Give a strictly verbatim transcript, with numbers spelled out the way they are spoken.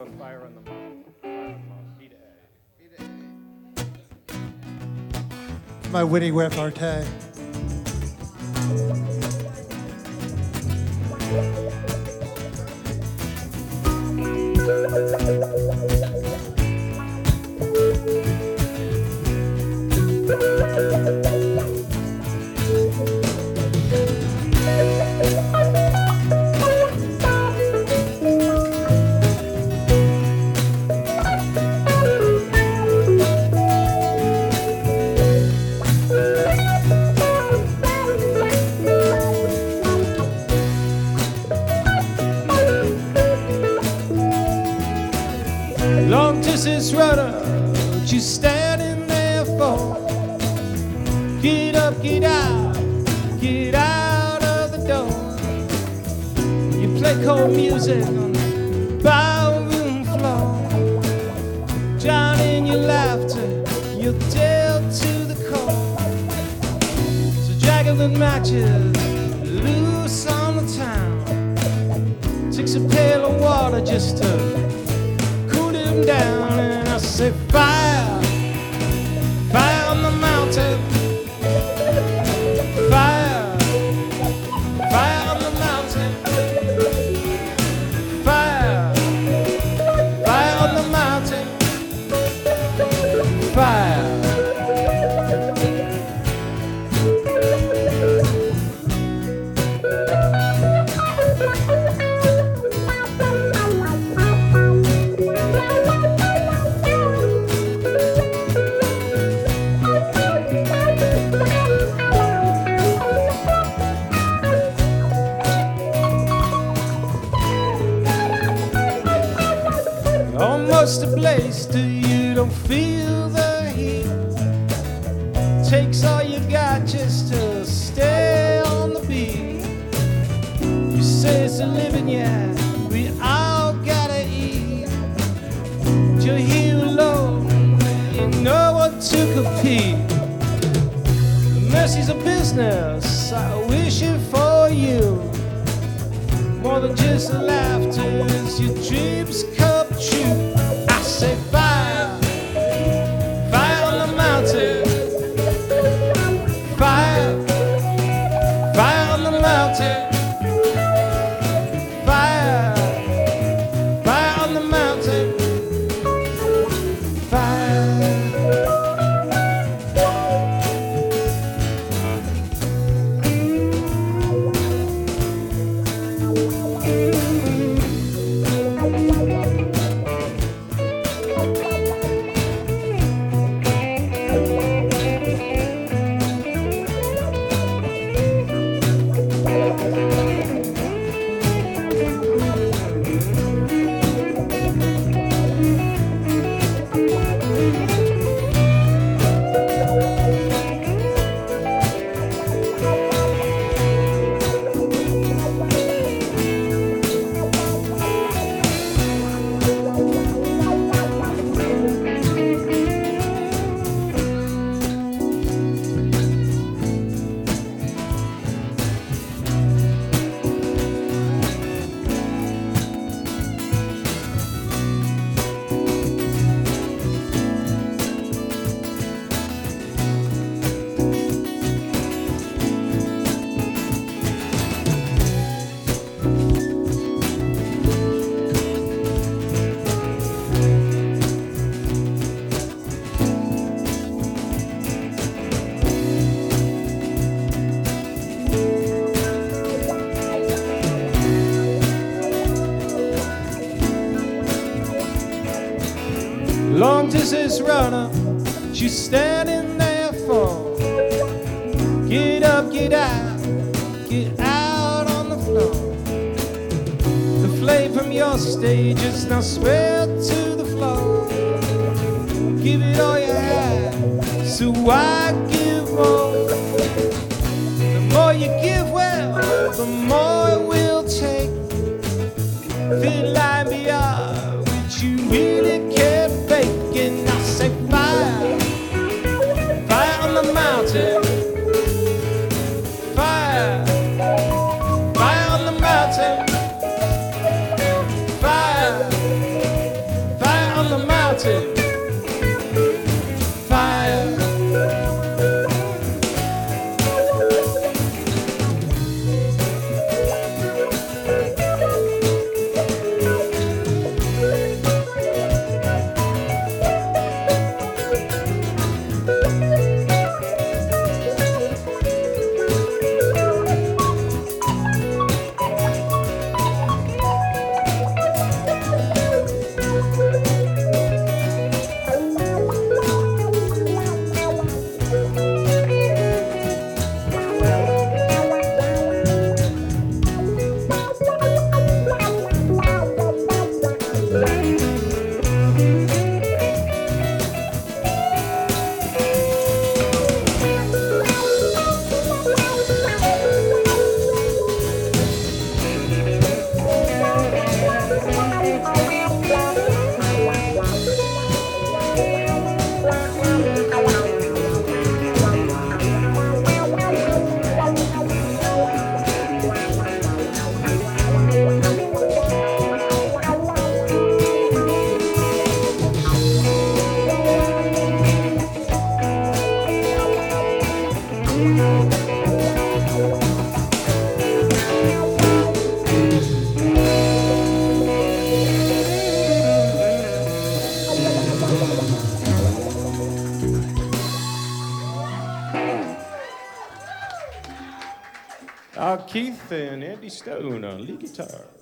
Fire on the mountain. Fire on the mountain. B to A. My witty repartee. Long distance runner, what you standing there for? Get up, get out, get out of the door. You play cold music on the ballroom floor. Drown in your laughter, you're dead to the core. So jagged matches loose on the town. Takes a pail of water just to down, and I say fire, fire on the mountain, fire, fire on the mountain, fire, fire on the mountain, fire. Almost a place till you don't feel the heat. Takes all you got just to stay on the beat. You say it's a living, yeah, we all gotta eat. But you're here alone, you know what to compete. The mercy's a business, I wish it for you. More than just laughter, it's your dreams come true. I say fire, fire on the mountain, fire, fire on the mountain, fire, fire on the mountain, fire. Long distance runner, she's standing there for. Get up, get out, get out on the floor. The flame from your stage is now spread to the floor. Give it all you have, so why give more? The more you give, well, the more it will take. Thin line beyond which you really can't fake. And I say fire, fire on the mountain, fire, fire on the mountain, fire, mountain fire. Uh, Keith and Andy Stone on lead guitar.